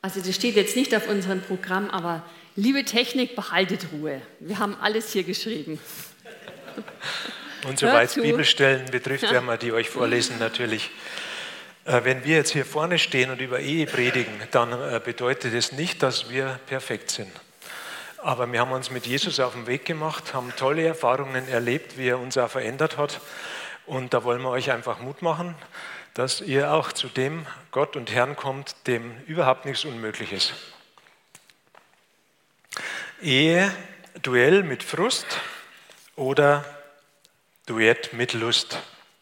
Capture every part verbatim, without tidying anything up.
Also das steht jetzt nicht auf unserem Programm, aber liebe Technik, behaltet Ruhe. Wir haben alles hier geschrieben. Und soweit es Bibelstellen betrifft, werden wir die euch vorlesen natürlich. Äh, wenn wir jetzt hier vorne stehen und über Ehe predigen, dann äh, bedeutet es nicht, dass wir perfekt sind. Aber wir haben uns mit Jesus auf den Weg gemacht, haben tolle Erfahrungen erlebt, wie er uns auch verändert hat. Und da wollen wir euch einfach Mut machen, dass ihr auch zu dem Gott und Herrn kommt, dem überhaupt nichts unmöglich ist. Ehe, Duell mit Frust oder Duett mit Lust.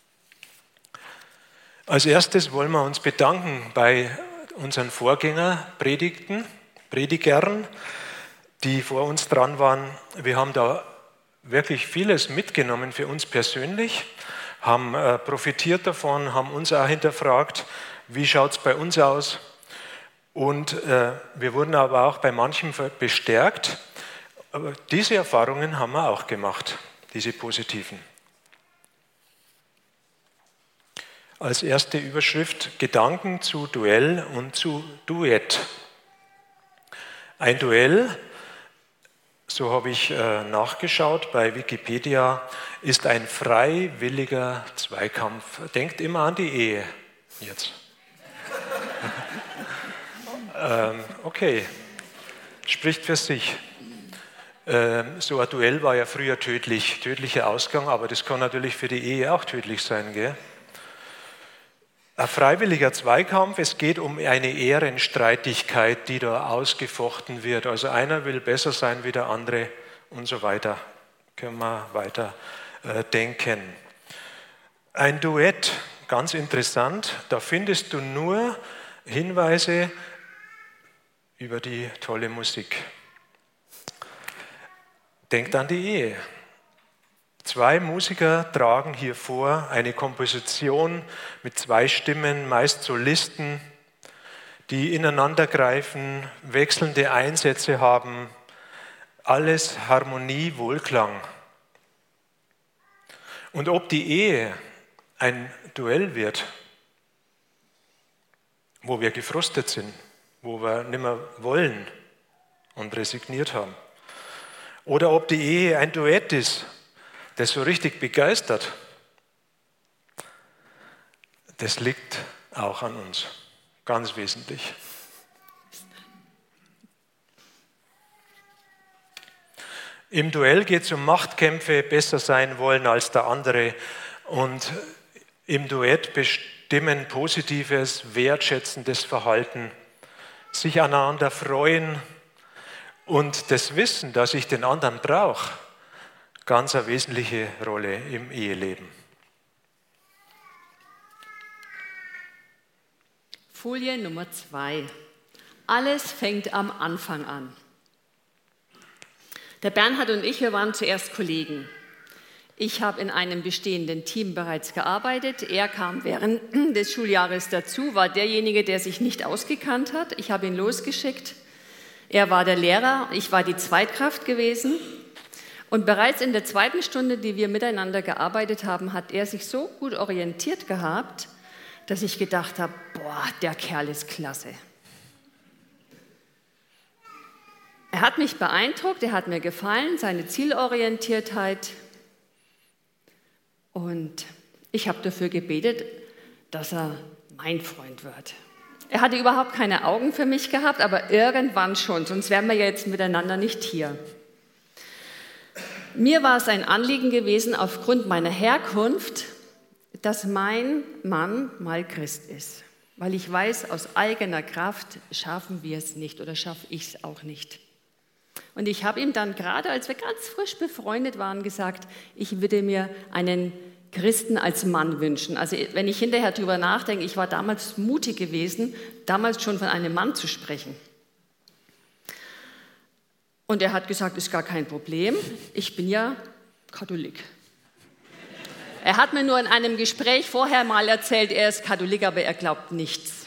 Als erstes wollen wir uns bedanken bei unseren Vorgängerpredigten, Predigern, die vor uns dran waren. Wir haben da wirklich vieles mitgenommen für uns persönlich, haben äh, profitiert davon, haben uns auch hinterfragt, wie schaut es bei uns aus. Und äh, wir wurden aber auch bei manchem bestärkt. Aber diese Erfahrungen haben wir auch gemacht, diese positiven. Als erste Überschrift Gedanken zu Duell und zu Duett. Ein Duell, so habe ich äh, nachgeschaut bei Wikipedia, ist ein freiwilliger Zweikampf. Denkt immer an die Ehe jetzt. ähm, okay, spricht für sich. Ähm, so ein Duell war ja früher tödlich, tödlicher Ausgang, aber das kann natürlich für die Ehe auch tödlich sein, gell? Ein freiwilliger Zweikampf, es geht um eine Ehrenstreitigkeit, die da ausgefochten wird. Also einer will besser sein wie der andere und so weiter. Können wir weiter äh, denken. Ein Duett, ganz interessant, da findest du nur Hinweise über die tolle Musik. Denkt an die Ehe. Zwei Musiker tragen hier vor eine Komposition mit zwei Stimmen, meist Solisten, die ineinander greifen, wechselnde Einsätze haben, alles Harmonie, Wohlklang. Und ob die Ehe ein Duell wird, wo wir gefrustet sind, wo wir nicht mehr wollen und resigniert haben, oder ob die Ehe ein Duett ist, das so richtig begeistert, das liegt auch an uns, ganz wesentlich. Im Duell geht es um Machtkämpfe, besser sein wollen als der andere, und im Duett bestimmen positives, wertschätzendes Verhalten, sich aneinander freuen und das Wissen, dass ich den anderen brauche, ganz eine wesentliche Rolle im Eheleben. Folie Nummer zwei. Alles fängt am Anfang an. Der Bernhard und ich, wir waren zuerst Kollegen. Ich habe in einem bestehenden Team bereits gearbeitet. Er kam während des Schuljahres dazu, war derjenige, der sich nicht ausgekannt hat. Ich habe ihn losgeschickt. Er war der Lehrer, ich war die Zweitkraft gewesen. Und bereits in der zweiten Stunde, die wir miteinander gearbeitet haben, hat er sich so gut orientiert gehabt, dass ich gedacht habe, boah, der Kerl ist klasse. Er hat mich beeindruckt, er hat mir gefallen, seine Zielorientiertheit. Und ich habe dafür gebetet, dass er mein Freund wird. Er hatte überhaupt keine Augen für mich gehabt, aber irgendwann schon, sonst wären wir ja jetzt miteinander nicht hier. Mir war es ein Anliegen gewesen, aufgrund meiner Herkunft, dass mein Mann mal Christ ist. Weil ich weiß, aus eigener Kraft schaffen wir es nicht oder schaffe ich es auch nicht. Und ich habe ihm dann gerade, als wir ganz frisch befreundet waren, gesagt, ich würde mir einen Christen als Mann wünschen. Also wenn ich hinterher darüber nachdenke, ich war damals mutig gewesen, damals schon von einem Mann zu sprechen. Und er hat gesagt, ist gar kein Problem, ich bin ja Katholik. Er hat mir nur in einem Gespräch vorher mal erzählt, er ist Katholik, aber er glaubt nichts.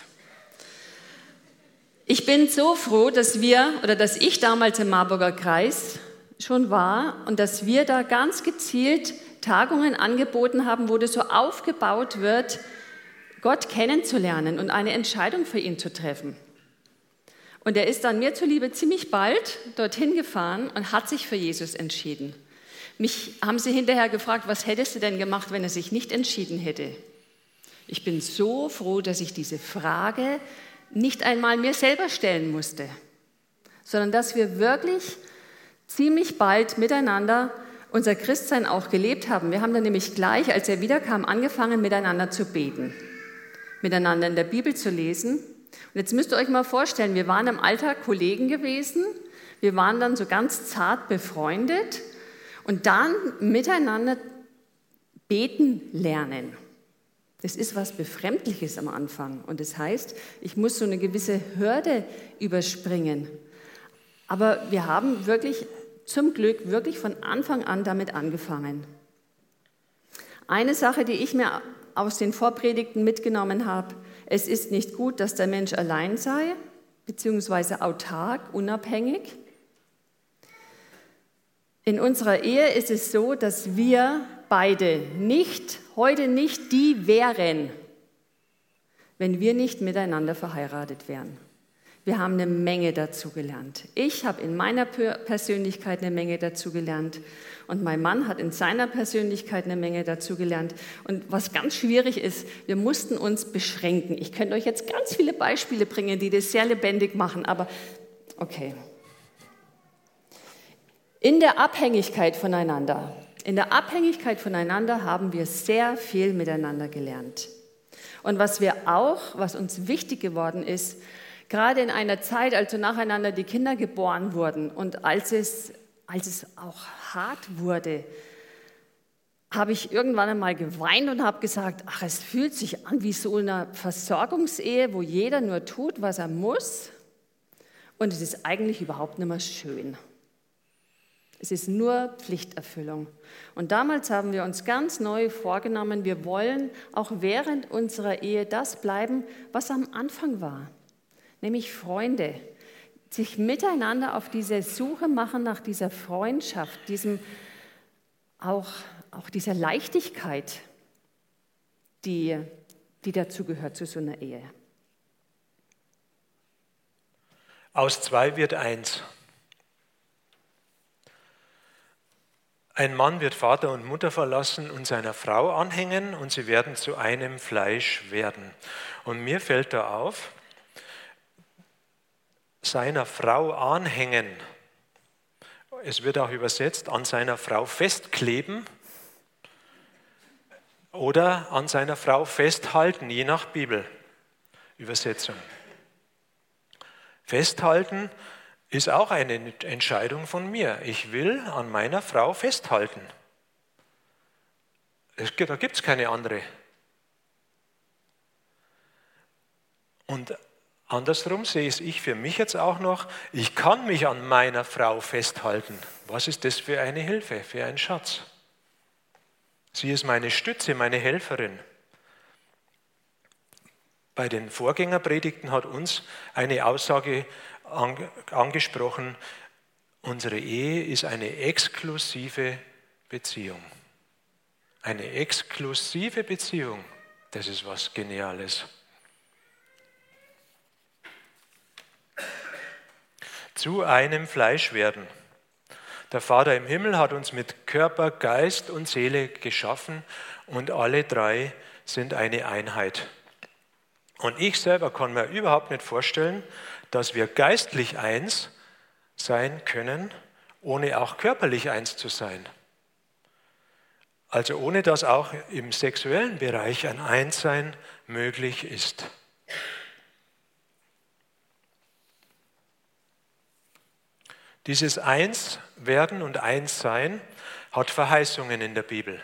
Ich bin so froh, dass wir, oder dass ich damals im Marburger Kreis schon war und dass wir da ganz gezielt Tagungen angeboten haben, wo das so aufgebaut wird, Gott kennenzulernen und eine Entscheidung für ihn zu treffen. Und er ist dann mir zuliebe ziemlich bald dorthin gefahren und hat sich für Jesus entschieden. Mich haben sie hinterher gefragt, was hättest du denn gemacht, wenn er sich nicht entschieden hätte? Ich bin so froh, dass ich diese Frage nicht einmal mir selber stellen musste, sondern dass wir wirklich ziemlich bald miteinander unser Christsein auch gelebt haben. Wir haben dann nämlich gleich, als er wiederkam, angefangen, miteinander zu beten, miteinander in der Bibel zu lesen. Und jetzt müsst ihr euch mal vorstellen, wir waren im Alltag Kollegen gewesen, wir waren dann so ganz zart befreundet und dann miteinander beten lernen. Das ist was Befremdliches am Anfang und das heißt, ich muss so eine gewisse Hürde überspringen. Aber wir haben wirklich, zum Glück, wirklich von Anfang an damit angefangen. Eine Sache, die ich mir aus den Vorpredigten mitgenommen habe, es ist nicht gut, dass der Mensch allein sei, beziehungsweise autark, unabhängig. In unserer Ehe ist es so, dass wir beide nicht, heute nicht die wären, wenn wir nicht miteinander verheiratet wären. Wir haben eine Menge dazu gelernt. Ich habe in meiner Persönlichkeit eine Menge dazu gelernt und mein Mann hat in seiner Persönlichkeit eine Menge dazu gelernt. Und was ganz schwierig ist, wir mussten uns beschränken. Ich könnte euch jetzt ganz viele Beispiele bringen, die das sehr lebendig machen, aber okay. In der Abhängigkeit voneinander, in der Abhängigkeit voneinander haben wir sehr viel miteinander gelernt. Und was wir auch, was uns wichtig geworden ist, gerade in einer Zeit, als so nacheinander die Kinder geboren wurden und als es, als es auch hart wurde, habe ich irgendwann einmal geweint und habe gesagt, ach, es fühlt sich an wie so eine Versorgungsehe, wo jeder nur tut, was er muss. Und es ist eigentlich überhaupt nicht mehr schön. Es ist nur Pflichterfüllung. Und damals haben wir uns ganz neu vorgenommen, wir wollen auch während unserer Ehe das bleiben, was am Anfang war. Nämlich Freunde, sich miteinander auf diese Suche machen nach dieser Freundschaft, diesem auch, auch dieser Leichtigkeit, die, die dazugehört zu so einer Ehe. Aus zwei wird eins. Ein Mann wird Vater und Mutter verlassen und seiner Frau anhängen und sie werden zu einem Fleisch werden. Und mir fällt da auf, seiner Frau anhängen. Es wird auch übersetzt, an seiner Frau festkleben oder an seiner Frau festhalten, je nach Bibelübersetzung. Festhalten ist auch eine Entscheidung von mir. Ich will an meiner Frau festhalten. Da gibt es keine andere. Und andersrum sehe ich für mich jetzt auch noch, ich kann mich an meiner Frau festhalten. Was ist das für eine Hilfe, für ein Schatz? Sie ist meine Stütze, meine Helferin. Bei den Vorgängerpredigten hat uns eine Aussage angesprochen, unsere Ehe ist eine exklusive Beziehung. Eine exklusive Beziehung, das ist was Geniales. Zu einem Fleisch werden. Der Vater im Himmel hat uns mit Körper, Geist und Seele geschaffen und alle drei sind eine Einheit. Und ich selber kann mir überhaupt nicht vorstellen, dass wir geistlich eins sein können, ohne auch körperlich eins zu sein. Also ohne dass auch im sexuellen Bereich ein Einssein möglich ist. Dieses Einswerden und Einssein hat Verheißungen in der Bibel.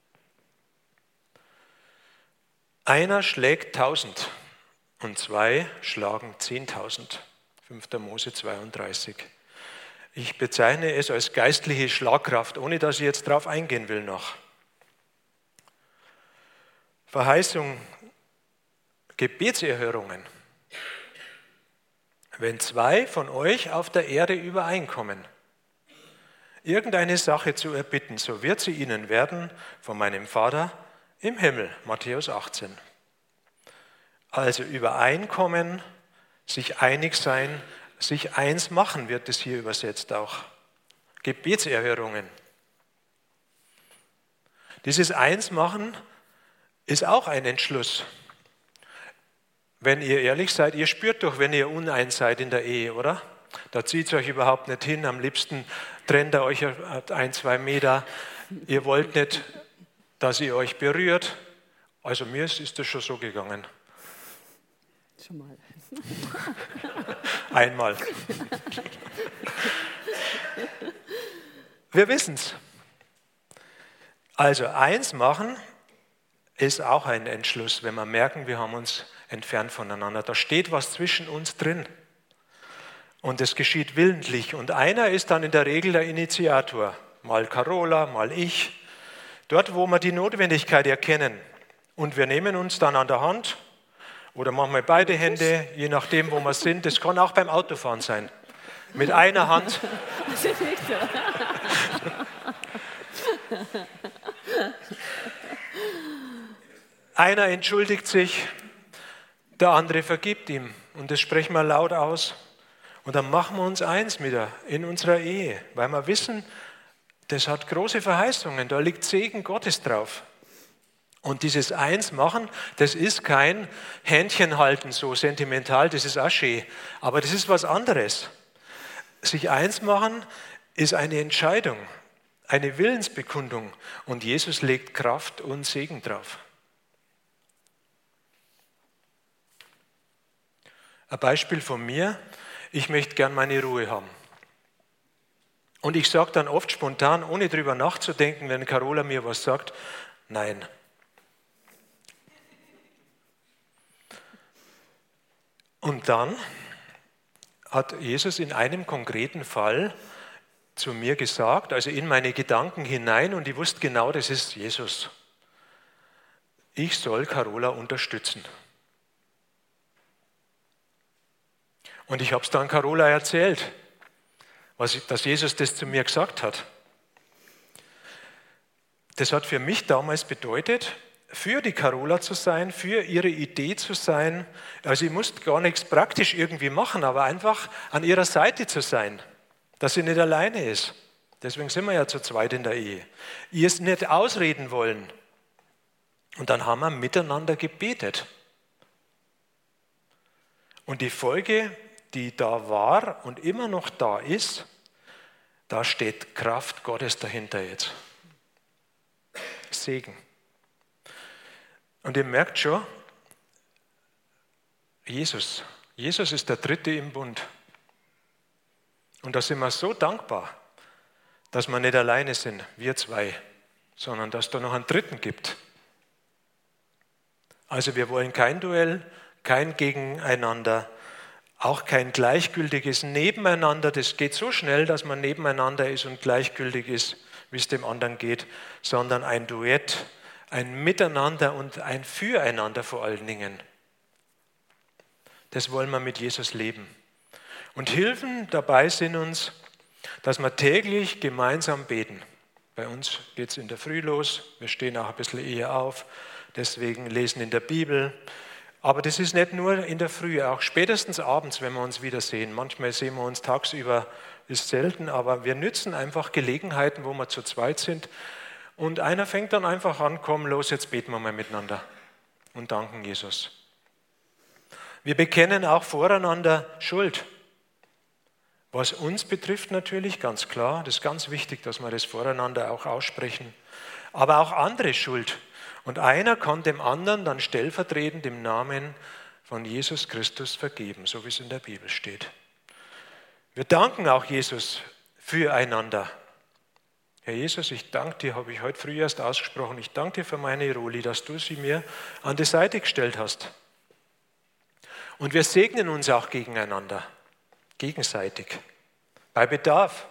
Einer schlägt tausend. Und zwei schlagen zehntausend. fünfter Mose zweiunddreißig. Ich bezeichne es als geistliche Schlagkraft, ohne dass ich jetzt darauf eingehen will noch. Verheißung, Gebetserhörungen. Wenn zwei von euch auf der Erde übereinkommen, irgendeine Sache zu erbitten, so wird sie ihnen werden von meinem Vater im Himmel. Matthäus achtzehn. Also übereinkommen, sich einig sein, sich eins machen, wird es hier übersetzt auch. Gebetserhörungen. Dieses Einsmachen ist auch ein Entschluss. Wenn ihr ehrlich seid, ihr spürt doch, wenn ihr uneins seid in der Ehe, oder? Da zieht es euch überhaupt nicht hin. Am liebsten trennt ihr euch ein, zwei Meter. Ihr wollt nicht, dass ihr euch berührt. Also mir ist, ist das schon so gegangen. Schon mal. Einmal. Wir wissen es. Also eins machen ist auch ein Entschluss, wenn wir merken, wir haben uns entfernt voneinander. Da steht was zwischen uns drin. Und es geschieht willentlich. Und einer ist dann in der Regel der Initiator. Mal Carola, mal ich. Dort, wo wir die Notwendigkeit erkennen. Und wir nehmen uns dann an der Hand oder manchmal beide Hände, je nachdem, wo wir sind. Das kann auch beim Autofahren sein. Mit einer Hand. Einer entschuldigt sich, der andere vergibt ihm. Und das sprechen wir laut aus. Und dann machen wir uns eins mit er in unserer Ehe, weil wir wissen, das hat große Verheißungen, da liegt Segen Gottes drauf. Und dieses Einsmachen, das ist kein Händchenhalten so sentimental, das ist auch schön, aber das ist was anderes. Sich eins machen ist eine Entscheidung, eine Willensbekundung und Jesus legt Kraft und Segen drauf. Ein Beispiel von mir, ich möchte gern meine Ruhe haben. Und ich sage dann oft spontan, ohne drüber nachzudenken, wenn Carola mir was sagt, nein. Und dann hat Jesus in einem konkreten Fall zu mir gesagt, also in meine Gedanken hinein, und ich wusste genau, das ist Jesus. Ich soll Carola unterstützen. Und ich habe es dann Carola erzählt, was ich, dass Jesus das zu mir gesagt hat. Das hat für mich damals bedeutet, für die Carola zu sein, für ihre Idee zu sein. Also ich musste gar nichts praktisch irgendwie machen, aber einfach an ihrer Seite zu sein, dass sie nicht alleine ist. Deswegen sind wir ja zu zweit in der Ehe. Ihr es nicht ausreden wollen. Und dann haben wir miteinander gebetet. Und die Folge, die da war und immer noch da ist, da steht Kraft Gottes dahinter jetzt. Segen. Und ihr merkt schon, Jesus, Jesus ist der Dritte im Bund. Und da sind wir so dankbar, dass wir nicht alleine sind, wir zwei, sondern dass da noch einen Dritten gibt. Also wir wollen kein Duell, kein Gegeneinander, auch kein gleichgültiges Nebeneinander. Das geht so schnell, dass man nebeneinander ist und gleichgültig ist, wie es dem anderen geht, sondern ein Duett, ein Miteinander und ein Füreinander vor allen Dingen. Das wollen wir mit Jesus leben. Und Hilfen dabei sind uns, dass wir täglich gemeinsam beten. Bei uns geht es in der Früh los, wir stehen auch ein bisschen eher auf, deswegen lesen in der Bibel. Aber das ist nicht nur in der Früh, auch spätestens abends, wenn wir uns wiedersehen. Manchmal sehen wir uns tagsüber, ist selten, aber wir nützen einfach Gelegenheiten, wo wir zu zweit sind. Und einer fängt dann einfach an, komm los, jetzt beten wir mal miteinander und danken Jesus. Wir bekennen auch voreinander Schuld. Was uns betrifft natürlich, ganz klar, das ist ganz wichtig, dass wir das voreinander auch aussprechen. Aber auch andere Schuld. Und einer kann dem anderen dann stellvertretend im Namen von Jesus Christus vergeben, so wie es in der Bibel steht. Wir danken auch Jesus füreinander. Herr Jesus, ich danke dir, habe ich heute früh erst ausgesprochen, ich danke dir für meine Roli, dass du sie mir an die Seite gestellt hast. Und wir segnen uns auch gegeneinander, gegenseitig, bei Bedarf.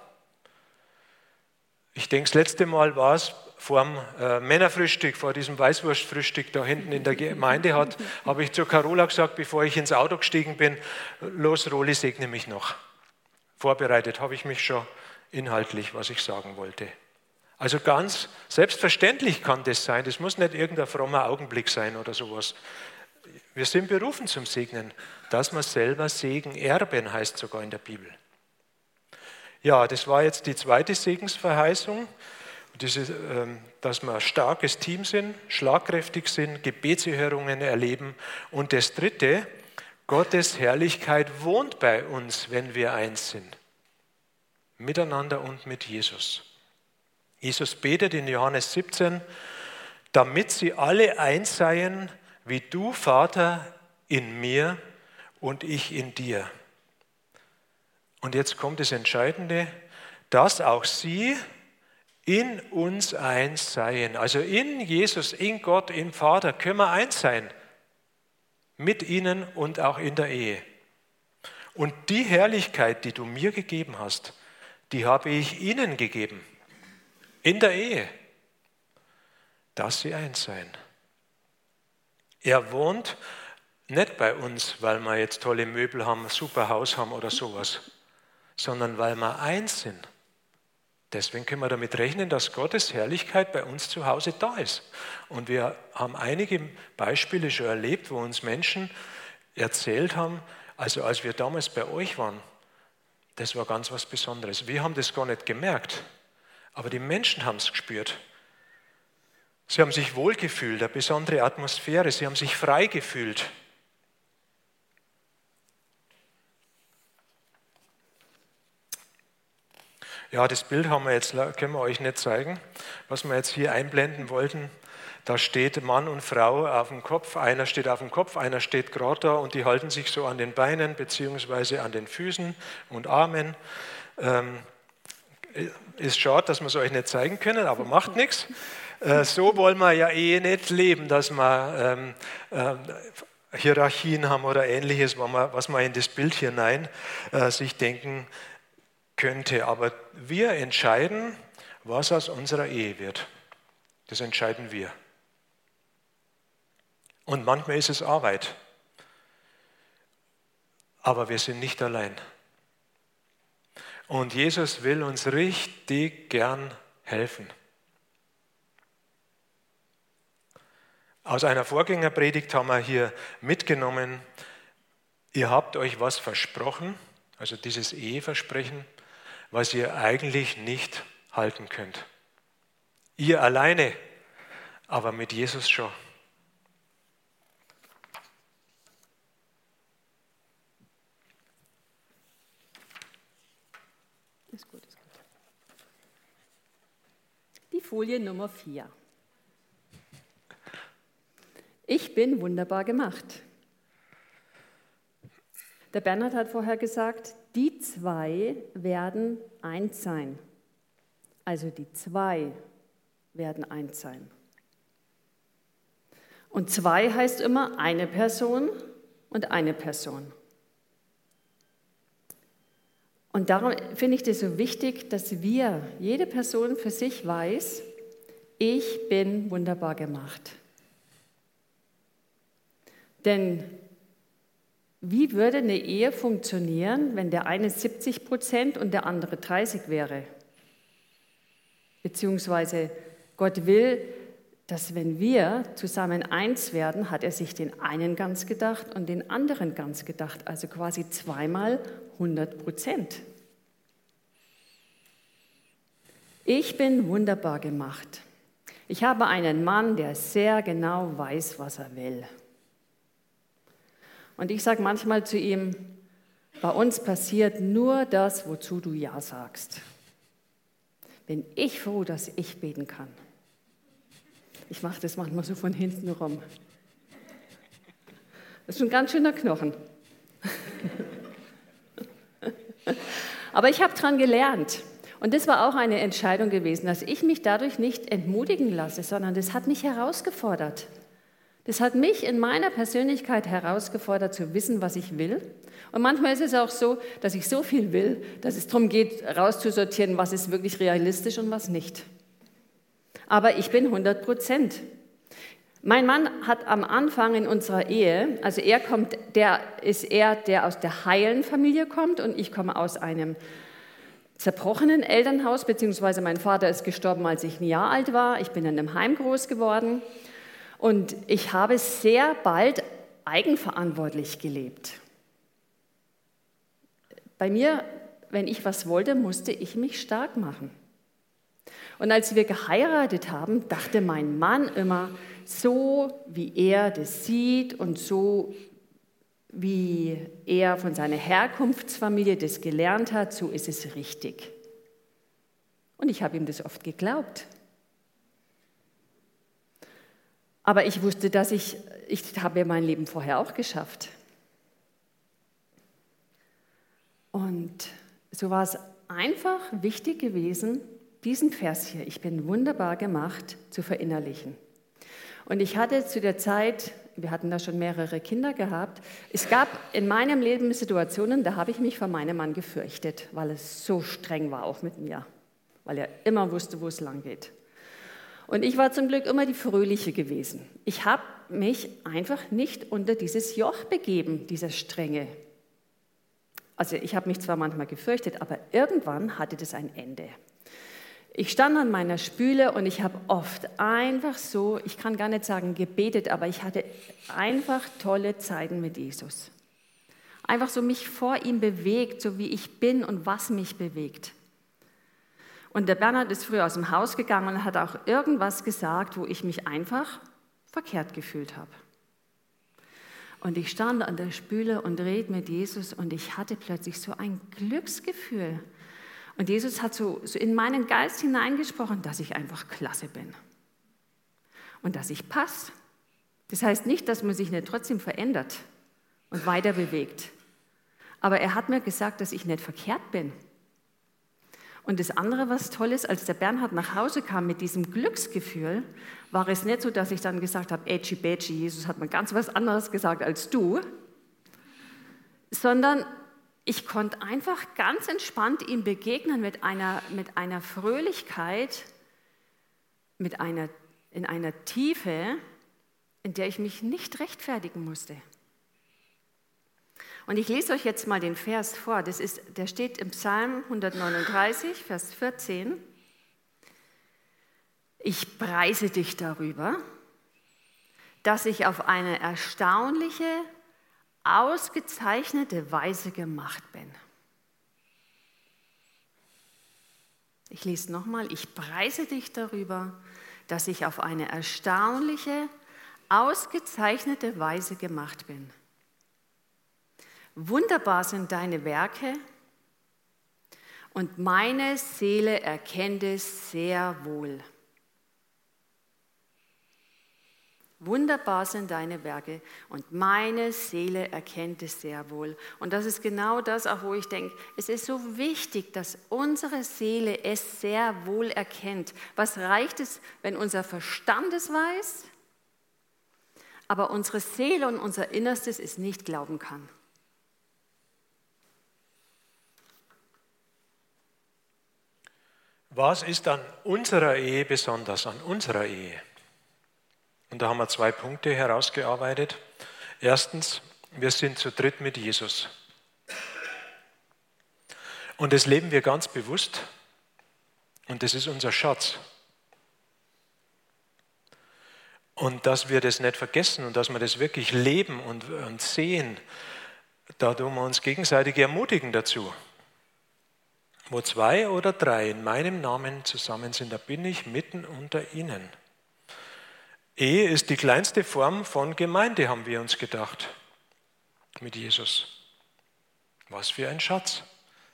Ich denke, das letzte Mal war es vor dem äh, Männerfrühstück, vor diesem Weißwurstfrühstück da hinten in der Gemeinde, hat, habe ich zu Carola gesagt, bevor ich ins Auto gestiegen bin, los Roli, segne mich noch. Vorbereitet habe ich mich schon inhaltlich, was ich sagen wollte. Also ganz selbstverständlich kann das sein, das muss nicht irgendein frommer Augenblick sein oder sowas. Wir sind berufen zum Segnen, dass wir selber Segen erben, heißt sogar in der Bibel. Ja, das war jetzt die zweite Segensverheißung, diese, dass wir ein starkes Team sind, schlagkräftig sind, Gebetserhörungen erleben. Und das dritte, Gottes Herrlichkeit wohnt bei uns, wenn wir eins sind. Miteinander und mit Jesus. Jesus betet in Johannes siebzehn, damit sie alle eins seien, wie du, Vater, in mir und ich in dir. Und jetzt kommt das Entscheidende, dass auch sie in uns eins seien. Also in Jesus, in Gott, im Vater können wir eins sein. Mit ihnen und auch in der Ehe. Und die Herrlichkeit, die du mir gegeben hast, die habe ich ihnen gegeben. In der Ehe. Dass sie eins seien. Er wohnt nicht bei uns, weil wir jetzt tolle Möbel haben, ein super Haus haben oder sowas, sondern weil wir eins sind. Deswegen können wir damit rechnen, dass Gottes Herrlichkeit bei uns zu Hause da ist. Und wir haben einige Beispiele schon erlebt, wo uns Menschen erzählt haben, also als wir damals bei euch waren, das war ganz was Besonderes. Wir haben das gar nicht gemerkt, aber die Menschen haben es gespürt. Sie haben sich wohlgefühlt, eine besondere Atmosphäre, sie haben sich frei gefühlt. Ja, das Bild haben wir jetzt, können wir euch nicht zeigen, was wir jetzt hier einblenden wollten. Da steht Mann und Frau auf dem Kopf, einer steht auf dem Kopf, einer steht gerade da und die halten sich so an den Beinen beziehungsweise an den Füßen und Armen. Ähm, ist schade, dass wir es euch nicht zeigen können, aber macht nichts. Äh, so wollen wir ja eh nicht leben, dass wir ähm, äh, Hierarchien haben oder Ähnliches, was man in das Bild hinein äh, sich denken könnte. Aber wir entscheiden, was aus unserer Ehe wird. Das entscheiden wir. Und manchmal ist es Arbeit. Aber wir sind nicht allein. Und Jesus will uns richtig gern helfen. Aus einer Vorgängerpredigt haben wir hier mitgenommen, ihr habt euch was versprochen, also dieses Eheversprechen, was ihr eigentlich nicht halten könnt. Ihr alleine, aber mit Jesus schon. Ist gut, ist gut. Die Folie Nummer vier. Ich bin wunderbar gemacht. Der Bernhard hat vorher gesagt, die zwei werden eins sein. Also die zwei werden eins sein. Und zwei heißt immer eine Person und eine Person. Und darum finde ich das so wichtig, dass wir, jede Person für sich weiß, ich bin wunderbar gemacht. Denn wie würde eine Ehe funktionieren, wenn der eine siebzig Prozent und der andere dreißig wäre? Beziehungsweise Gott will, dass wenn wir zusammen eins werden, hat er sich den einen ganz gedacht und den anderen ganz gedacht. Also quasi zweimal hundert Prozent. Ich bin wunderbar gemacht. Ich habe einen Mann, der sehr genau weiß, was er will. Und ich sage manchmal zu ihm, bei uns passiert nur das, wozu du Ja sagst. Bin ich froh, dass ich beten kann. Ich mache das manchmal so von hinten rum. Das ist ein ganz schöner Knochen. Aber ich habe daran gelernt. Und das war auch eine Entscheidung gewesen, dass ich mich dadurch nicht entmutigen lasse, sondern das hat mich herausgefordert. Das hat mich in meiner Persönlichkeit herausgefordert, zu wissen, was ich will. Und manchmal ist es auch so, dass ich so viel will, dass es darum geht, rauszusortieren, was ist wirklich realistisch und was nicht. Aber ich bin hundert Prozent. Mein Mann hat am Anfang in unserer Ehe, also er kommt, der ist er, der aus der heilen Familie kommt und ich komme aus einem zerbrochenen Elternhaus, beziehungsweise mein Vater ist gestorben, als ich ein Jahr alt war. Ich bin in einem Heim groß geworden. Und ich habe sehr bald eigenverantwortlich gelebt. Bei mir, wenn ich was wollte, musste ich mich stark machen. Und als wir geheiratet haben, dachte mein Mann immer, so wie er das sieht und so wie er von seiner Herkunftsfamilie das gelernt hat, so ist es richtig. Und ich habe ihm das oft geglaubt. Aber ich wusste, dass ich, ich habe mein Leben vorher auch geschafft. Und so war es einfach wichtig gewesen, diesen Vers hier, ich bin wunderbar gemacht, zu verinnerlichen. Und ich hatte zu der Zeit, wir hatten da schon mehrere Kinder gehabt, es gab in meinem Leben Situationen, da habe ich mich vor meinem Mann gefürchtet, weil es so streng war, auch mit mir, weil er immer wusste, wo es lang geht. Und ich war zum Glück immer die Fröhliche gewesen. Ich habe mich einfach nicht unter dieses Joch begeben, dieser Strenge. Also ich habe mich zwar manchmal gefürchtet, aber irgendwann hatte das ein Ende. Ich stand an meiner Spüle und ich habe oft einfach so, ich kann gar nicht sagen gebetet, aber ich hatte einfach tolle Zeiten mit Jesus. Einfach so mich vor ihm bewegt, so wie ich bin und was mich bewegt. Und der Bernhard ist früher aus dem Haus gegangen und hat auch irgendwas gesagt, wo ich mich einfach verkehrt gefühlt habe. Und ich stand an der Spüle und redete mit Jesus und ich hatte plötzlich so ein Glücksgefühl. Und Jesus hat so, so in meinen Geist hineingesprochen, dass ich einfach klasse bin und dass ich passe. Das heißt nicht, dass man sich nicht trotzdem verändert und weiter bewegt. Aber er hat mir gesagt, dass ich nicht verkehrt bin. Und das andere, was toll ist, als der Bernhard nach Hause kam mit diesem Glücksgefühl, war es nicht so, dass ich dann gesagt habe, Ätschi, Bätschi, Jesus hat mir ganz was anderes gesagt als du, sondern ich konnte einfach ganz entspannt ihm begegnen mit einer, mit einer Fröhlichkeit, mit einer, in einer Tiefe, in der ich mich nicht rechtfertigen musste. Und ich lese euch jetzt mal den Vers vor. Das ist, der steht im Psalm hundertneununddreißig, Vers vierzehn. Ich preise dich darüber, dass ich auf eine erstaunliche, ausgezeichnete Weise gemacht bin. Ich lese nochmal. Ich preise dich darüber, dass ich auf eine erstaunliche, ausgezeichnete Weise gemacht bin. Wunderbar sind deine Werke und meine Seele erkennt es sehr wohl. Wunderbar sind deine Werke und meine Seele erkennt es sehr wohl. Und das ist genau das, auch wo ich denke, es ist so wichtig, dass unsere Seele es sehr wohl erkennt. Was reicht es, wenn unser Verstand es weiß, aber unsere Seele und unser Innerstes es nicht glauben kann? Was ist an unserer Ehe besonders, an unserer Ehe? Und da haben wir zwei Punkte herausgearbeitet. Erstens, wir sind zu dritt mit Jesus. Und das leben wir ganz bewusst. Und das ist unser Schatz. Und dass wir das nicht vergessen und dass wir das wirklich leben und, und sehen, da tun wir uns gegenseitig ermutigen dazu. Wo zwei oder drei in meinem Namen zusammen sind, da bin ich mitten unter ihnen. Ehe ist die kleinste Form von Gemeinde, haben wir uns gedacht, mit Jesus. Was für ein Schatz.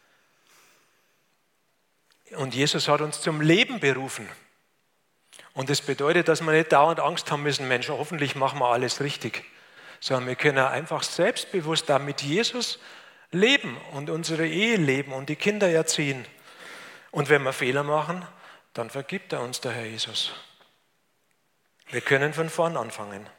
Und Jesus hat uns zum Leben berufen. Und das bedeutet, dass wir nicht dauernd Angst haben müssen, Mensch, hoffentlich machen wir alles richtig, sondern wir können einfach selbstbewusst da mit Jesus leben und unsere Ehe leben und die Kinder erziehen. Und wenn wir Fehler machen, dann vergibt er uns der Herr Jesus. Wir können von vorn anfangen.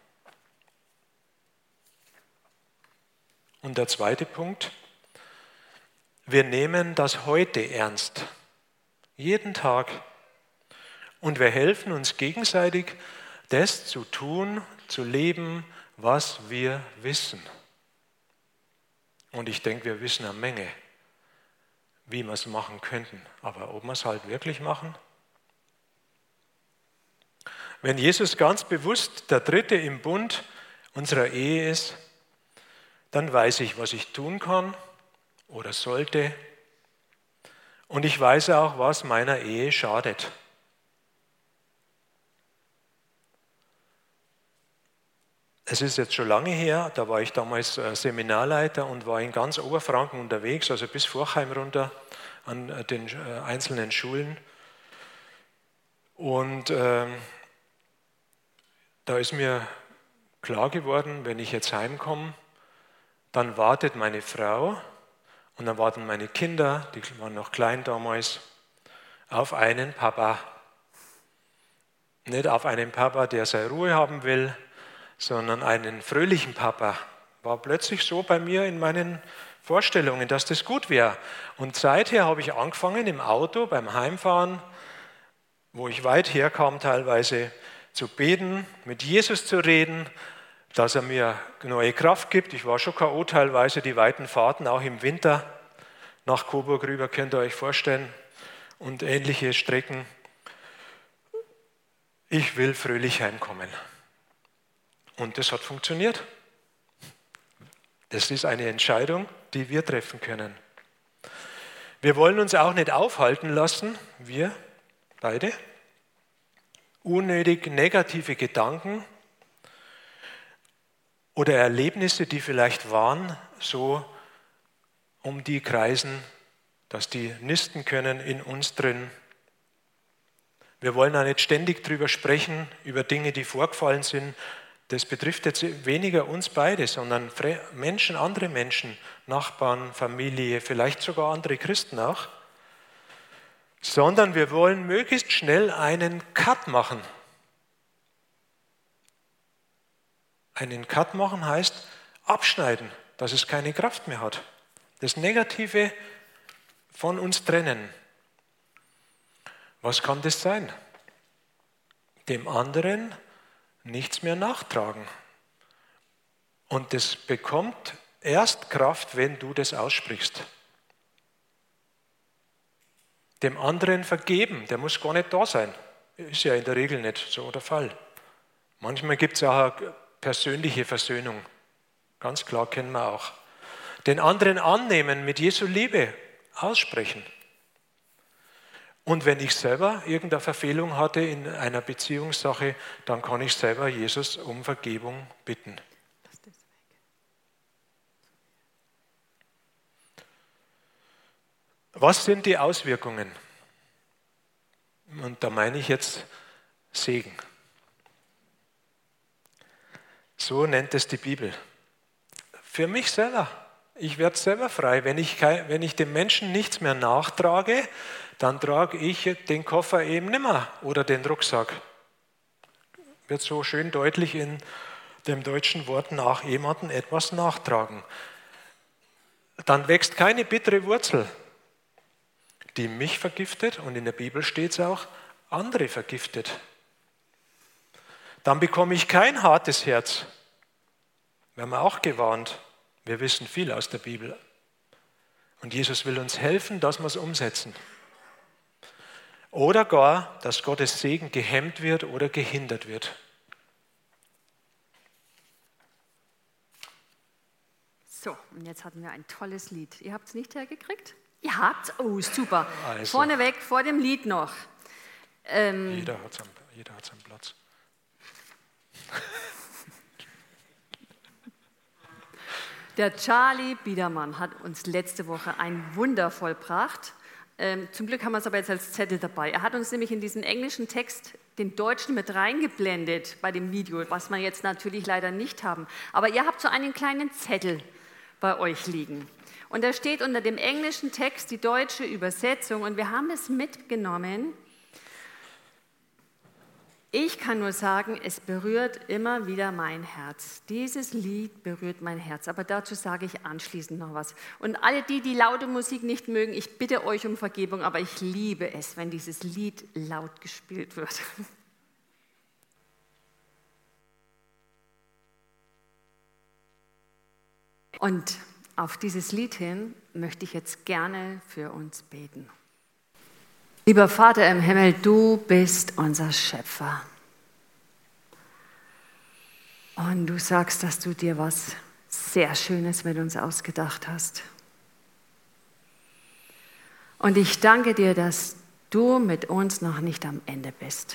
Und der zweite Punkt, wir nehmen das Heute ernst. Jeden Tag. Und wir helfen uns gegenseitig, das zu tun, zu leben, was wir wissen. Und ich denke, wir wissen eine Menge, wie wir es machen könnten. Aber ob wir es halt wirklich machen? Wenn Jesus ganz bewusst der Dritte im Bund unserer Ehe ist, dann weiß ich, was ich tun kann oder sollte. Und ich weiß auch, was meiner Ehe schadet. Es ist jetzt schon lange her, da war ich damals Seminarleiter und war in ganz Oberfranken unterwegs, also bis Forchheim runter an den einzelnen Schulen. Und äh, da ist mir klar geworden, wenn ich jetzt heimkomme, dann wartet meine Frau und dann warten meine Kinder, die waren noch klein damals, auf einen Papa. Nicht auf einen Papa, der seine Ruhe haben will, sondern einen fröhlichen Papa. War plötzlich so bei mir in meinen Vorstellungen, dass das gut wäre. Und seither habe ich angefangen im Auto beim Heimfahren, wo ich weit herkam teilweise, zu beten, mit Jesus zu reden, dass er mir neue Kraft gibt. Ich war schon K O teilweise, die weiten Fahrten, auch im Winter nach Coburg rüber, könnt ihr euch vorstellen, und ähnliche Strecken. Ich will fröhlich heimkommen. Und das hat funktioniert. Das ist eine Entscheidung, die wir treffen können. Wir wollen uns auch nicht aufhalten lassen, wir beide, unnötig negative Gedanken oder Erlebnisse, die vielleicht waren, so um die kreisen, dass die nisten können in uns drin. Wir wollen auch nicht ständig drüber sprechen, über Dinge, die vorgefallen sind. Das betrifft jetzt weniger uns beide, sondern Menschen, andere Menschen, Nachbarn, Familie, vielleicht sogar andere Christen auch. Sondern wir wollen möglichst schnell einen Cut machen. Einen Cut machen heißt abschneiden, dass es keine Kraft mehr hat. Das Negative von uns trennen. Was kann das sein? Dem anderen nichts mehr nachtragen. Und das bekommt erst Kraft, wenn du das aussprichst. Dem anderen vergeben, der muss gar nicht da sein. Ist ja in der Regel nicht so der Fall. Manchmal gibt es auch eine persönliche Versöhnung. Ganz klar, kennen wir auch. Den anderen annehmen, mit Jesu Liebe aussprechen. Und wenn ich selber irgendeine Verfehlung hatte in einer Beziehungssache, dann kann ich selber Jesus um Vergebung bitten. Was sind die Auswirkungen? Und da meine ich jetzt Segen. So nennt es die Bibel. Für mich selber. Ich werde selber frei. Wenn ich, wenn ich dem Menschen nichts mehr nachtrage, dann trage ich den Koffer eben nimmer oder den Rucksack. Wird so schön deutlich in dem deutschen Wort nach jemandem etwas nachtragen. Dann wächst keine bittere Wurzel, die mich vergiftet, und in der Bibel steht es auch, andere vergiftet. Dann bekomme ich kein hartes Herz. Wir haben auch gewarnt. Wir wissen viel aus der Bibel. Und Jesus will uns helfen, dass wir es umsetzen. Oder gar, dass Gottes Segen gehemmt wird oder gehindert wird. So, und jetzt hatten wir ein tolles Lied. Ihr habt es nicht hergekriegt? Ihr habt es? Oh, super. Also. Vorneweg, vor dem Lied noch. Ähm, jeder hat seinen, jeder hat seinen Platz. Der Charlie Biedermann hat uns letzte Woche ein Wunder vollbracht. Ähm, zum Glück haben wir es aber jetzt als Zettel dabei. Er hat uns nämlich in diesen englischen Text den Deutschen mit reingeblendet bei dem Video, was wir jetzt natürlich leider nicht haben. Aber ihr habt so einen kleinen Zettel bei euch liegen. Und da steht unter dem englischen Text die deutsche Übersetzung, und wir haben es mitgenommen. Ich kann nur sagen, es berührt immer wieder mein Herz. Dieses Lied berührt mein Herz, aber dazu sage ich anschließend noch was. Und alle die, die laute Musik nicht mögen, ich bitte euch um Vergebung, aber ich liebe es, wenn dieses Lied laut gespielt wird. Und auf dieses Lied hin möchte ich jetzt gerne für uns beten. Lieber Vater im Himmel, du bist unser Schöpfer. Und du sagst, dass du dir was sehr Schönes mit uns ausgedacht hast. Und ich danke dir, dass du mit uns noch nicht am Ende bist.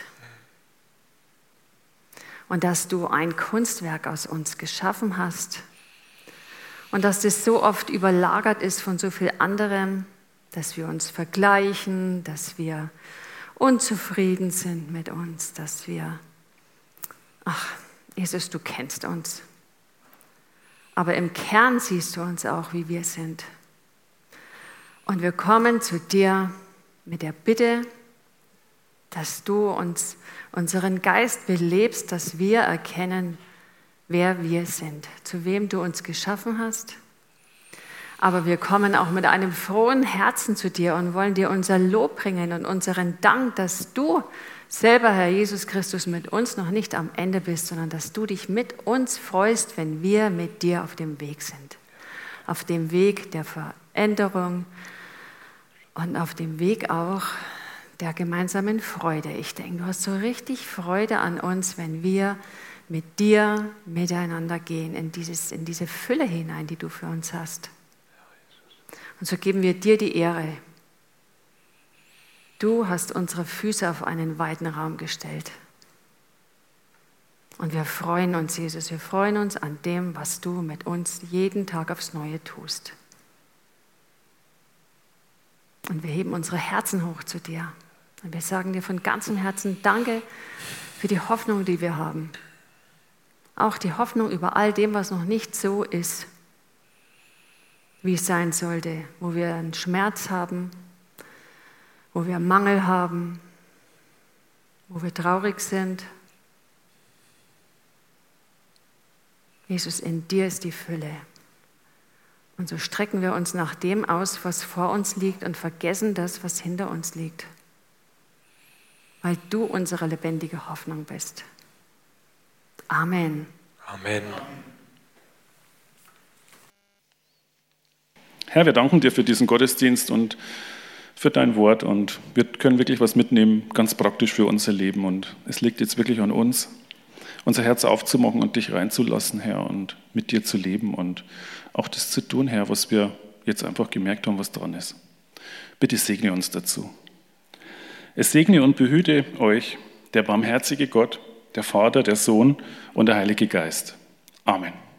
Und dass du ein Kunstwerk aus uns geschaffen hast. Und dass das so oft überlagert ist von so viel anderem, dass wir uns vergleichen, dass wir unzufrieden sind mit uns, dass wir, ach, Jesus, du kennst uns. Aber im Kern siehst du uns auch, wie wir sind. Und wir kommen zu dir mit der Bitte, dass du uns unseren Geist belebst, dass wir erkennen, wer wir sind, zu wem du uns geschaffen hast. Aber wir kommen auch mit einem frohen Herzen zu dir und wollen dir unser Lob bringen und unseren Dank, dass du selber, Herr Jesus Christus, mit uns noch nicht am Ende bist, sondern dass du dich mit uns freust, wenn wir mit dir auf dem Weg sind. Auf dem Weg der Veränderung und auf dem Weg auch der gemeinsamen Freude. Ich denke, du hast so richtig Freude an uns, wenn wir mit dir miteinander gehen, in, dieses, in diese Fülle hinein, die du für uns hast. Und so geben wir dir die Ehre. Du hast unsere Füße auf einen weiten Raum gestellt. Und wir freuen uns, Jesus, wir freuen uns an dem, was du mit uns jeden Tag aufs Neue tust. Und wir heben unsere Herzen hoch zu dir. Und wir sagen dir von ganzem Herzen Danke für die Hoffnung, die wir haben. Auch die Hoffnung über all dem, was noch nicht so ist, wie es sein sollte, wo wir einen Schmerz haben, wo wir Mangel haben, wo wir traurig sind. Jesus, in dir ist die Fülle. Und so strecken wir uns nach dem aus, was vor uns liegt und vergessen das, was hinter uns liegt. Weil du unsere lebendige Hoffnung bist. Amen. Amen. Herr, wir danken dir für diesen Gottesdienst und für dein Wort und wir können wirklich was mitnehmen, ganz praktisch für unser Leben. Und es liegt jetzt wirklich an uns, unser Herz aufzumachen und dich reinzulassen, Herr, und mit dir zu leben und auch das zu tun, Herr, was wir jetzt einfach gemerkt haben, was dran ist. Bitte segne uns dazu. Es segne und behüte euch der barmherzige Gott, der Vater, der Sohn und der Heilige Geist. Amen.